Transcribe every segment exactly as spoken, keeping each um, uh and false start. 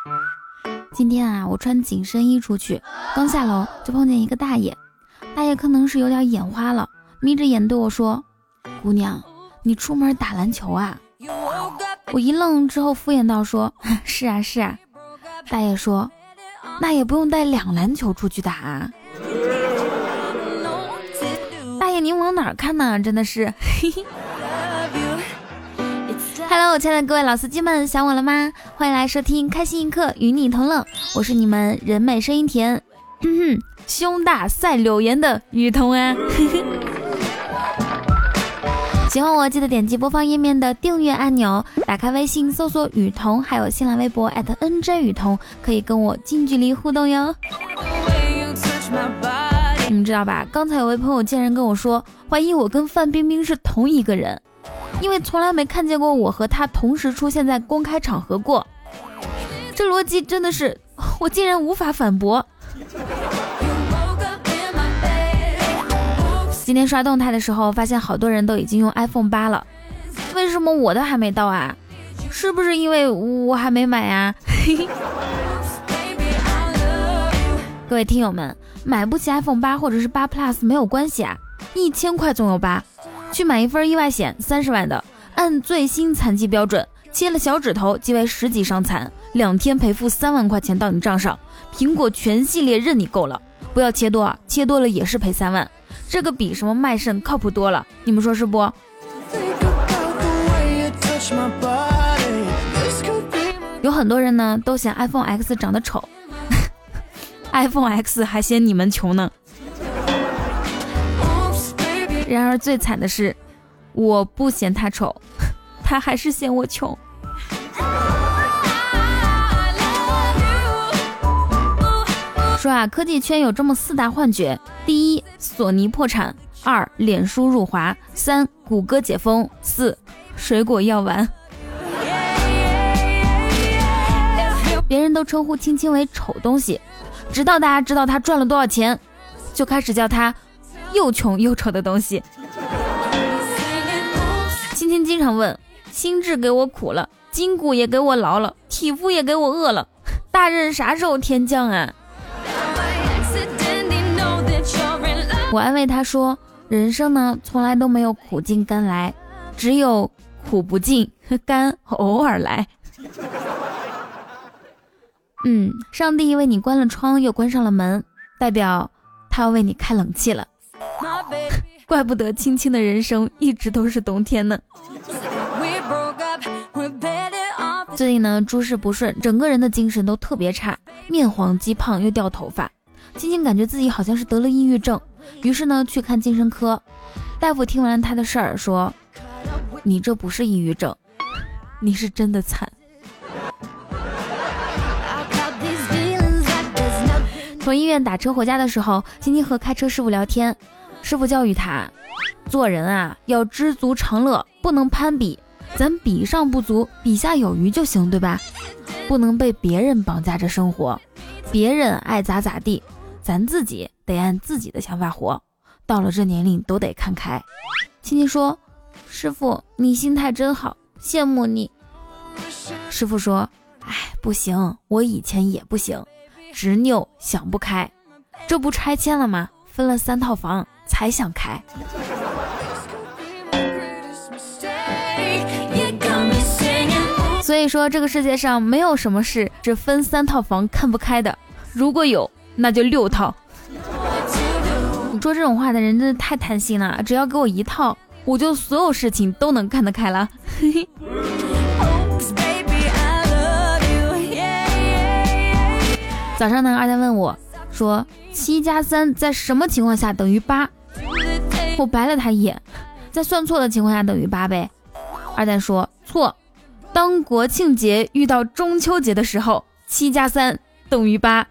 今天啊，我穿紧身衣出去，刚下楼就碰见一个大爷，大爷可能是有点眼花了，眯着眼对我说：“姑娘，你出门打篮球啊？”我一愣之后敷衍道说：“是啊是啊。”大爷说：“那也不用带两篮球出去打啊。”大爷您往哪儿看呢？真的是。Hello， 亲爱的各位老司机们，想我了吗？欢迎来收听开心一刻，与你同乐，我是你们人美声音甜，哼哼，胸大赛柳岩的雨桐啊。喜欢我记得点击播放页面的订阅按钮，打开微信搜索雨桐，还有新浪微博 at N J 雨桐，可以跟我近距离互动哟。你们知道吧？刚才有位朋友见人跟我说，怀疑我跟范冰冰是同一个人，因为从来没看见过我和他同时出现在公开场合过。这逻辑真的是我竟然无法反驳。今天刷动态的时候发现好多人都已经用 iPhone 八了，为什么我的还没到啊？是不是因为我还没买啊？各位听友们，买不起 iPhone 八或者是八 Plus 没有关系啊，一千块总有八，去买一份意外险三十万的，按最新残疾标准，切了小指头即为十级伤残，两天赔付三万块钱到你账上，苹果全系列任你购了，不要切多啊，切多了也是赔三万，这个比什么卖肾靠谱多了，你们说是不？有很多人呢都嫌 iPhone X 长得丑iPhone X 还嫌你们穷呢。然而最惨的是，我不嫌他丑，他还是嫌我穷。说啊，科技圈有这么四大幻觉：第一，索尼破产；二，脸书入华；三，谷歌解封；四，水果药丸。别人都称呼青青为丑东西，直到大家知道他赚了多少钱，就开始叫他又穷又丑的东西。青青经常问，心智给我苦了，筋骨也给我劳了，体肤也给我饿了，大人啥时候天降啊？我安慰他说，人生呢从来都没有苦尽甘来，只有苦不尽，甘偶尔来。嗯，上帝为你关了窗又关上了门，代表他要为你开冷气了。怪不得青青的人生一直都是冬天呢。最近呢诸事不顺，整个人的精神都特别差，面黄肌胖又掉头发，青青感觉自己好像是得了抑郁症，于是呢去看精神科。大夫听完他的事儿说，你这不是抑郁症，你是真的惨。从医院打车回家的时候，青青和开车师傅聊天，师傅教育他，做人啊要知足常乐，不能攀比，咱比上不足，比下有余就行，对吧？不能被别人绑架着生活，别人爱咋咋地，咱自己得按自己的想法活，到了这年龄都得看开。青青说，师傅你心态真好，羡慕你。师傅说，哎，不行，我以前也不行，执拗想不开，这不拆迁了吗？分了三套房才想开。所以说这个世界上没有什么事只分三套房看不开的，如果有那就六套。你说这种话的人真的太贪心了，只要给我一套，我就所有事情都能看得开了。早上呢，二蛋问我说，七加三在什么情况下等于八？我白了他一眼，在算错的情况下等于八呗。二蛋说，错，当国庆节遇到中秋节的时候，七加三等于八。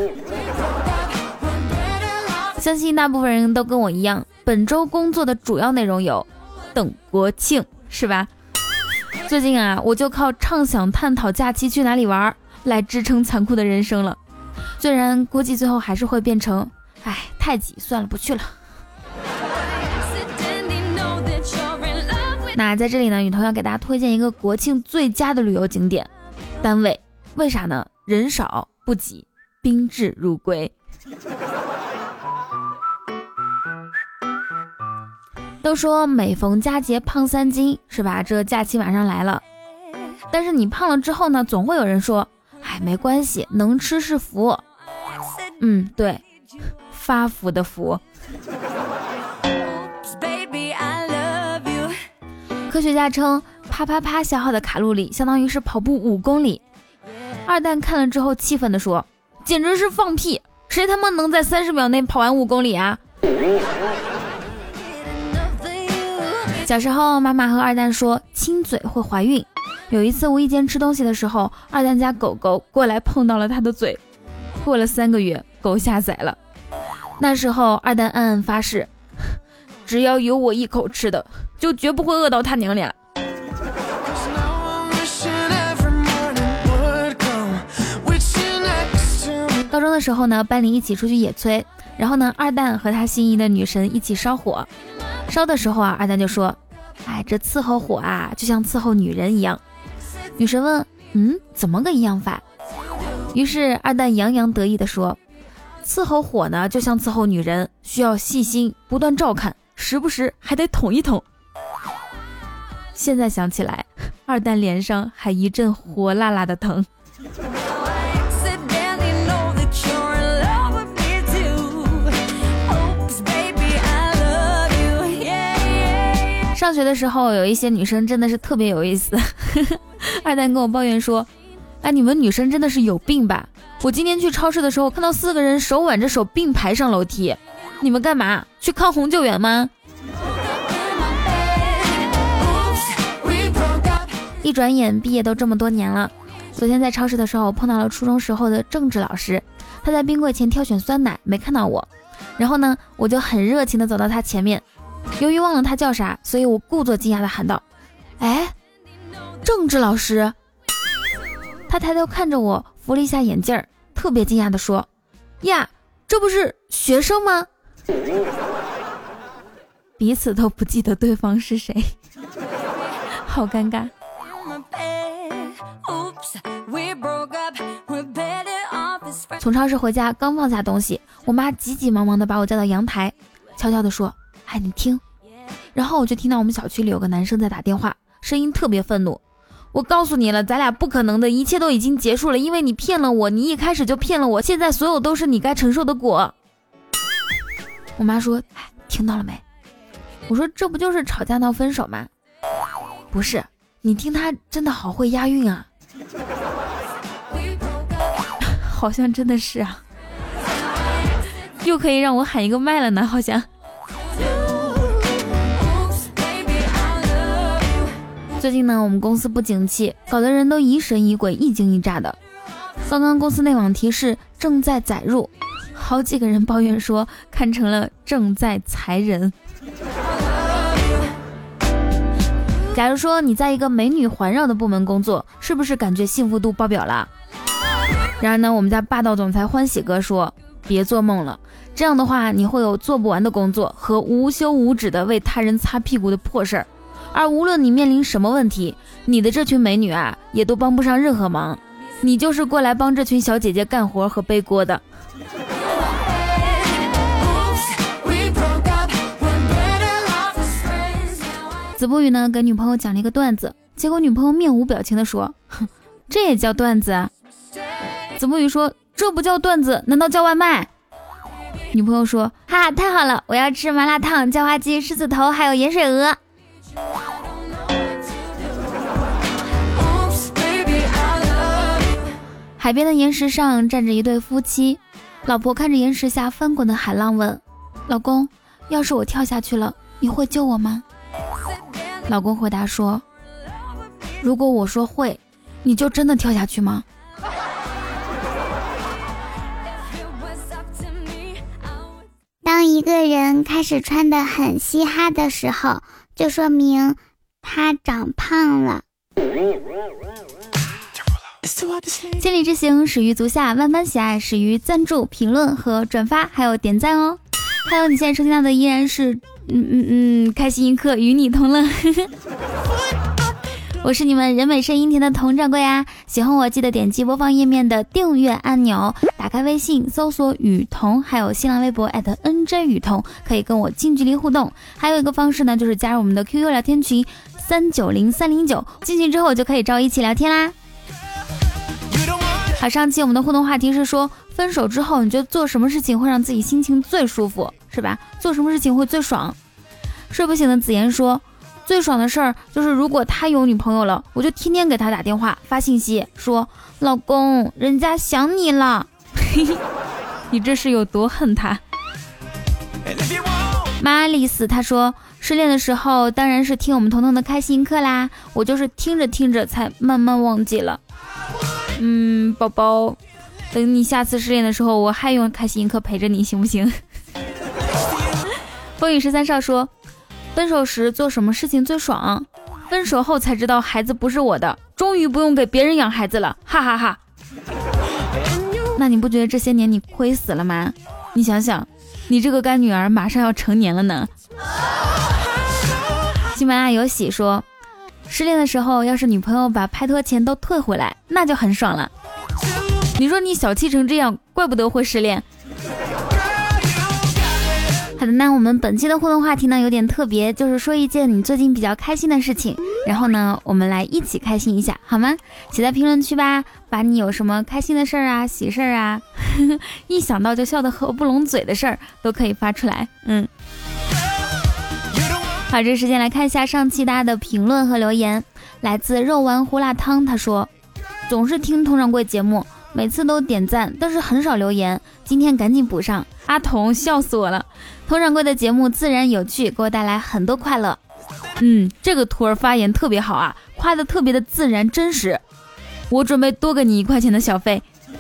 相信大部分人都跟我一样，本周工作的主要内容有等国庆，是吧？最近啊，我就靠畅想探讨假期去哪里玩来支撑残酷的人生了。虽然估计最后还是会变成，哎，太挤，算了，不去了。那在这里呢，雨桐要给大家推荐一个国庆最佳的旅游景点单位，为啥呢？ 人少不挤，宾至如归。都说每逢佳节胖三斤，是吧？这假期马上来了，但是你胖了之后呢，总会有人说，哎，没关系，能吃是福。嗯，对，发福的福。科学家称，啪啪啪消耗的卡路里相当于是跑步五公里。二蛋看了之后气愤地说，简直是放屁，谁他妈能在三十秒内跑完五公里啊？小时候妈妈和二蛋说亲嘴会怀孕，有一次无意间吃东西的时候，二蛋家狗狗过来碰到了他的嘴，过了三个月狗下崽了。那时候二蛋暗暗发誓，只要有我一口吃的，就绝不会饿到他娘俩。高中的时候呢，班里一起出去野炊，然后呢，二蛋和他心仪的女神一起烧火。烧的时候啊，二蛋就说，哎，这伺候火啊，就像伺候女人一样。女神问，嗯，怎么个一样法？于是二蛋洋洋得意地说，伺候火呢，就像伺候女人，需要细心，不断照看，时不时还得捅一捅。现在想起来，二蛋脸上还一阵火辣辣的疼。上学的时候，有一些女生真的是特别有意思。二蛋跟我抱怨说，哎，你们女生真的是有病吧？我今天去超市的时候，看到四个人手挽着手并排上楼梯，你们干嘛？去抗洪救援吗？一转眼毕业都这么多年了，昨天在超市的时候碰到了初中时候的政治老师，他在冰柜前挑选酸奶，没看到我，然后呢，我就很热情的走到他前面，由于忘了他叫啥，所以我故作惊讶的喊道，哎，政治老师。他抬头看着我，扶了一下眼镜儿，特别惊讶的说，呀，这不是学生吗？彼此都不记得对方是谁。好尴尬。从超市回家，刚放下东西，我妈急急忙忙的把我叫到阳台，悄悄的说，哎，你听。然后我就听到我们小区里有个男生在打电话，声音特别愤怒，我告诉你了，咱俩不可能的，一切都已经结束了，因为你骗了我，你一开始就骗了我，现在所有都是你该承受的果。我妈说，哎，听到了没？我说，这不就是吵架闹分手吗？不是，你听他真的好会押韵啊。好像真的是啊，又可以让我喊一个麦了呢，好像。最近呢，我们公司不景气，搞得人都疑神疑鬼，一惊一乍的。刚刚公司内网提示正在载入，好几个人抱怨说看成了正在裁人。假如说你在一个美女环绕的部门工作，是不是感觉幸福度爆表了？然而呢，我们家霸道总裁欢喜哥说，别做梦了，这样的话你会有做不完的工作和无休无止的为他人擦屁股的破事儿，而无论你面临什么问题，你的这群美女啊也都帮不上任何忙，你就是过来帮这群小姐姐干活和背锅的。子不语呢给女朋友讲了一个段子，结果女朋友面无表情地说，哼，这也叫段子啊？子不语说，这不叫段子，难道叫外卖？女朋友说，哈哈，太好了，我要吃麻辣烫、叫花鸡、狮子头还有盐水鹅。海边的岩石上站着一对夫妻，老婆看着岩石下翻滚的海浪问，老公，要是我跳下去了，你会救我吗？老公回答说，如果我说会，你就真的跳下去吗？ 当一个人开始穿得很嘻哈的时候，就说明他长胖了。 千里之行始于足下，万般喜爱始于赞助、评论和转发，还有点赞哦。还有你现在收听到的依然是嗯嗯嗯开心一刻与你同乐。 我是你们人美声音甜的佟掌柜啊，喜欢我记得点击播放页面的订阅按钮，打开微信搜索雨桐，还有新浪微博 at N J 雨桐，可以跟我近距离互动。还有一个方式呢，就是加入我们的 Q Q 聊天群三九零三零九，进去之后就可以找我一起聊天啦。好，上期我们的互动话题是说，分手之后你觉得做什么事情会让自己心情最舒服，是吧？做什么事情会最爽？睡不醒的子言说，最爽的事儿就是如果他有女朋友了，我就天天给他打电话发信息说，老公人家想你了。你这是有多恨他？玛丽斯他说，失恋的时候当然是听我们彤彤的开心课啦，我就是听着听着才慢慢忘记了。嗯，宝宝，等你下次失恋的时候我还用开心课陪着你行不行？风雨十三少说，分手时做什么事情最爽？分手后才知道孩子不是我的，终于不用给别人养孩子了，哈哈哈。那你不觉得这些年你亏死了吗？你想想，你这个干女儿马上要成年了呢。喜马拉雅有喜说，失恋的时候要是女朋友把拍拖钱都退回来，那就很爽了。你说你小气成这样，怪不得会失恋。好的，那我们本期的互动话题呢有点特别，就是说一件你最近比较开心的事情，然后呢我们来一起开心一下好吗？写在评论区吧，把你有什么开心的事儿啊、喜事儿啊呵呵一想到就笑得合不拢嘴的事儿都可以发出来。嗯，好，这时间来看一下上期大家的评论和留言。来自肉丸胡辣汤，他说，总是听佟掌柜节目，每次都点赞，但是很少留言，今天赶紧补上。阿童笑死我了，佟掌柜的节目自然有趣，给我带来很多快乐。嗯，这个图儿发言特别好啊，夸的特别的自然真实，我准备多给你一块钱的小费。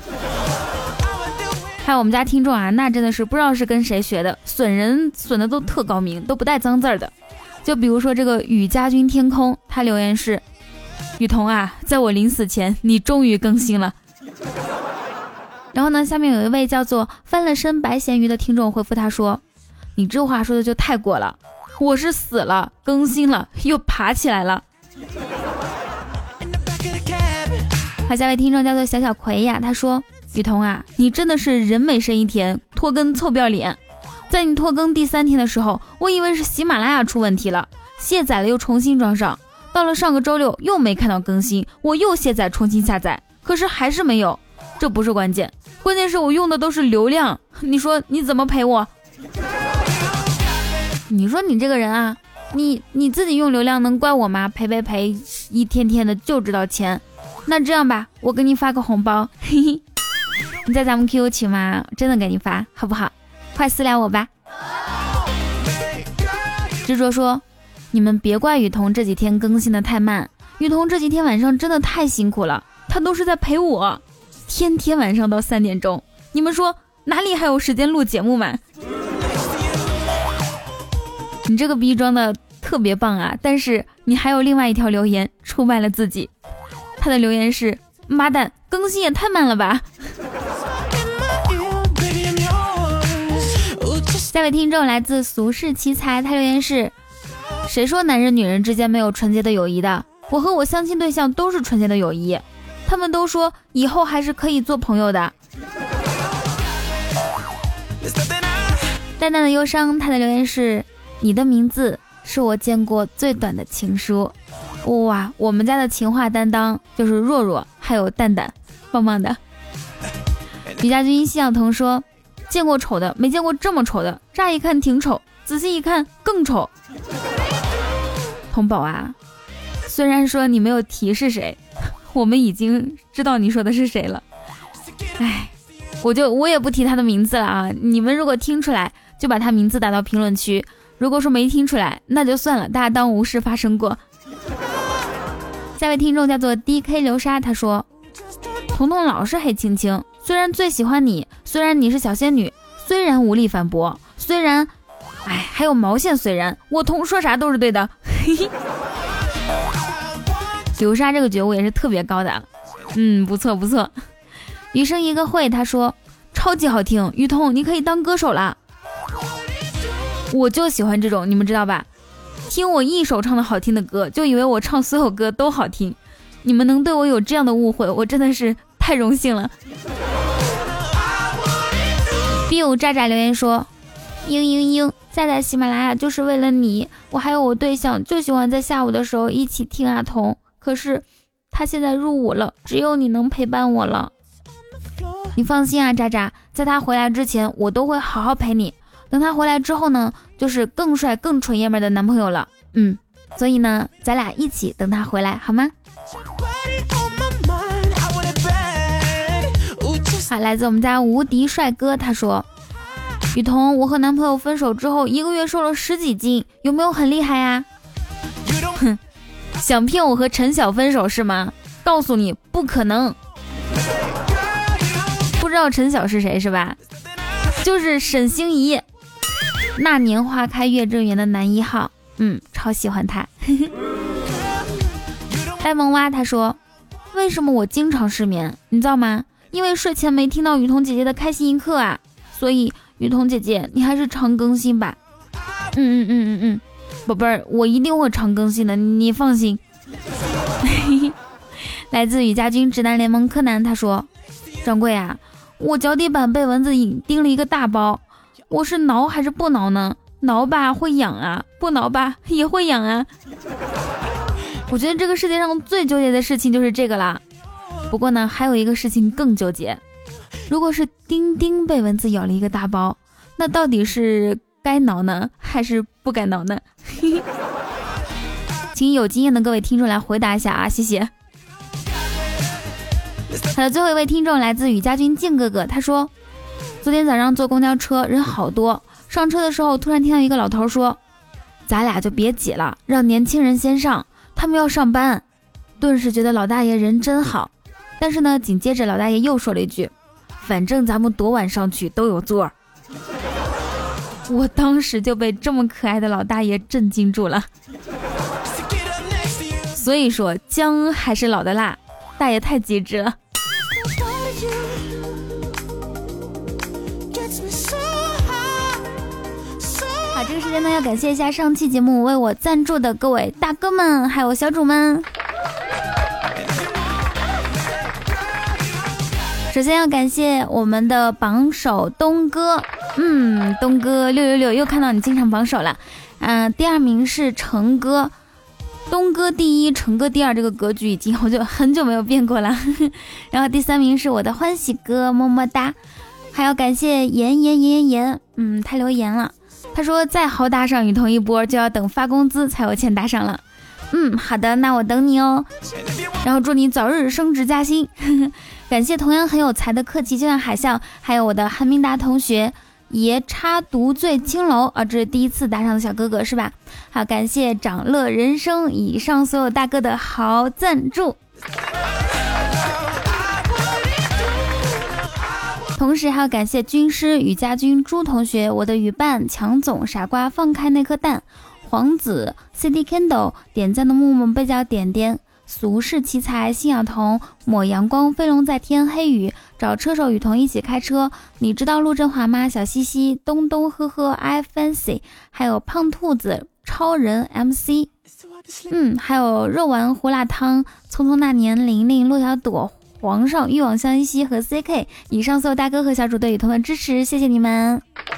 还有我们家听众啊，那真的是不知道是跟谁学的，损人损的都特高明，都不带脏字儿的。就比如说这个雨家军天空，他留言是，雨桐啊，在我临死前你终于更新了。然后呢，下面有一位叫做翻了身白咸鱼的听众回复他说，你这话说的就太过了，我是死了更新了又爬起来了。好，下位听众叫做小小葵呀，他说，雨桐啊，你真的是人美声音甜，拖更臭不要脸。在你拖更第三天的时候，我以为是喜马拉雅出问题了，卸载了又重新装上，到了上个周六又没看到更新，我又卸载重新下载，可是还是没有。这不是关键，关键是我用的都是流量，你说你怎么赔我？你说你这个人啊，你你自己用流量能怪我吗？赔赔赔，一天天的就知道钱。那这样吧，我给你发个红包，嘿嘿，你在咱们 Q Q 群吗？真的给你发好不好？快私聊我吧。执着说，你们别怪雨桐这几天更新的太慢，雨桐这几天晚上真的太辛苦了，他都是在陪我，天天晚上到三点钟，你们说哪里还有时间录节目嘛？你这个逼装的特别棒啊，但是你还有另外一条留言出卖了自己。他的留言是，妈蛋，更新也太慢了吧。下位听众来自俗世奇才，他留言是，谁说男人女人之间没有纯洁的友谊的？我和我相亲对象都是纯洁的友谊，他们都说以后还是可以做朋友的。淡淡的忧伤，他的留言是，你的名字是我见过最短的情书。哇，我们家的情话担当就是若若还有蛋蛋，棒棒的。李家军西小彤说，见过丑的，没见过这么丑的，乍一看挺丑，仔细一看更丑。童宝啊，虽然说你没有提是谁，我们已经知道你说的是谁了。哎，我就我也不提他的名字了啊，你们如果听出来就把他名字打到评论区，如果说没听出来那就算了，大家当无事发生过。下位听众叫做 D K 流沙，他说，彤彤老是黑青青，虽然最喜欢你，虽然你是小仙女，虽然无力反驳，虽然哎还有毛线，虽然我彤说啥都是对的。流沙这个觉悟也是特别高的，嗯，不错不错。余生一个会，他说超级好听，雨桐你可以当歌手啦。我就喜欢这种，你们知道吧， 听我一首唱的好听的歌，就以为我唱所有歌都好听。你们能对我有这样的误会，我真的是太荣幸了。biu 渣渣留言说，嘤嘤嘤，下载喜马拉雅就是为了你，我还有我对象就喜欢在下午的时候一起听阿童，可是他现在入伍了，只有你能陪伴我了。你放心啊，渣渣，在他回来之前我都会好好陪你，等他回来之后呢，就是更帅更纯爷们的男朋友了。嗯，所以呢咱俩一起等他回来好吗？好，来自我们家无敌帅哥，他说，雨桐，我和男朋友分手之后一个月瘦了十几斤，有没有很厉害呀？哼，想骗我和陈晓分手是吗？告诉你不可能。不知道陈晓是谁是吧？就是沈星怡，那年花开月正圆的男一号。嗯，超喜欢他。呆萌蛙他说，为什么我经常失眠你知道吗？因为睡前没听到雨桐姐姐的开心一刻啊，所以雨桐姐姐你还是常更新吧。嗯嗯嗯嗯嗯，宝贝儿，我一定会常更新的，你放心。来自雨家军直男联盟柯南他说，掌柜啊，我脚底板被蚊子叮了一个大包，我是挠还是不挠呢？挠吧会痒啊，不挠吧也会痒啊。我觉得这个世界上最纠结的事情就是这个啦。不过呢，还有一个事情更纠结，如果是丁丁被蚊子咬了一个大包，那到底是该挠呢，还是不该挠呢？请有经验的各位听众来回答一下啊，谢谢。好的，最后一位听众来自雨家军静哥哥，他说，昨天早上坐公交车人好多，上车的时候突然听到一个老头说，咱俩就别挤了，让年轻人先上，他们要上班。顿时觉得老大爷人真好，但是呢，紧接着老大爷又说了一句，反正咱们多晚上去都有座。我当时就被这么可爱的老大爷震惊住了。所以说姜还是老的辣，大爷太机智了。好，这个时间呢，要感谢一下上期节目为我赞助的各位大哥们还有小主们。首先要感谢我们的榜首东哥，嗯，东哥六六六，又看到你经常榜首了。嗯、呃，第二名是成哥，东哥第一，成哥第二，这个格局已经好久很久没有变过了。然后第三名是我的欢喜哥，么么哒。还要感谢妍妍妍妍，嗯，他留言了，他说再好打赏雨桐一波，就要等发工资才有钱打赏了。嗯，好的，那我等你哦。然后祝你早日升职加薪。感谢同样很有才的客气就像海象，还有我的韩明达同学，爷插独醉青楼啊，这是第一次打赏的小哥哥是吧？好，感谢长乐人生以上所有大哥的好赞助。同时还要感谢军师雨家军朱同学，我的雨伴强总傻瓜放开那颗蛋，皇子 C D Candle 点赞的木木被叫点点，俗世奇才信仰童抹阳光飞龙在天黑雨找车手雨桐一起开车，你知道陆振华吗？小西西东东呵呵 I fancy， 还有胖兔子超人 M C， 嗯，还有肉丸胡辣汤匆匆那年玲玲陆小朵皇上欲望相依稀和 C K， 以上所有大哥和小主对雨桐的支持，谢谢你们。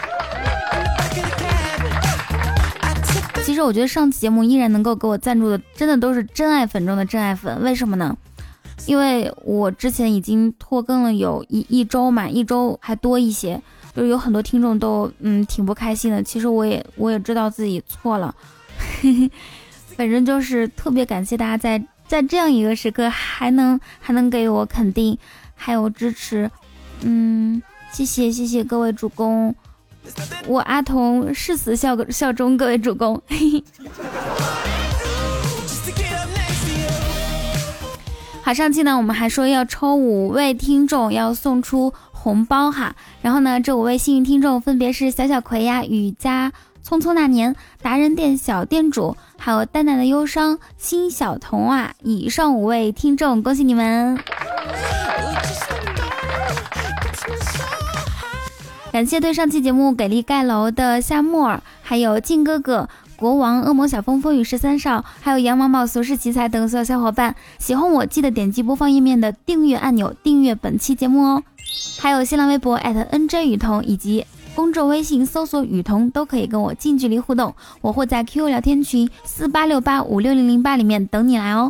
其实我觉得上期节目依然能够给我赞助的真的都是真爱粉中的真爱粉，为什么呢？因为我之前已经拖更了有一一周嘛，一周还多一些，就是有很多听众都嗯挺不开心的，其实我也我也知道自己错了。反正就是特别感谢大家在在这样一个时刻还能还能给我肯定还有支持，嗯，谢谢谢谢各位主公，我阿童誓死效效忠各位主公。好，上期呢我们还说要抽五位听众要送出红包哈，然后呢这五位幸运听众分别是小小葵呀、雨佳、匆匆那年、达人店小店主，还有淡淡的忧伤、新小童啊，以上五位听众恭喜你们。感谢对上期节目给力盖楼的夏沫儿，还有静哥哥、 国王、恶魔小疯、风雨十三少，还有羊毛毛、俗世奇才等所有小伙伴，喜欢我记得点击播放页面的订阅按钮，订阅本期节目哦。还有新浪微博 N J 雨桐以及公众微信搜索雨桐，都可以跟我近距离互动，我会在 Q Q 聊天群四八六八五六零零八里面等你来哦。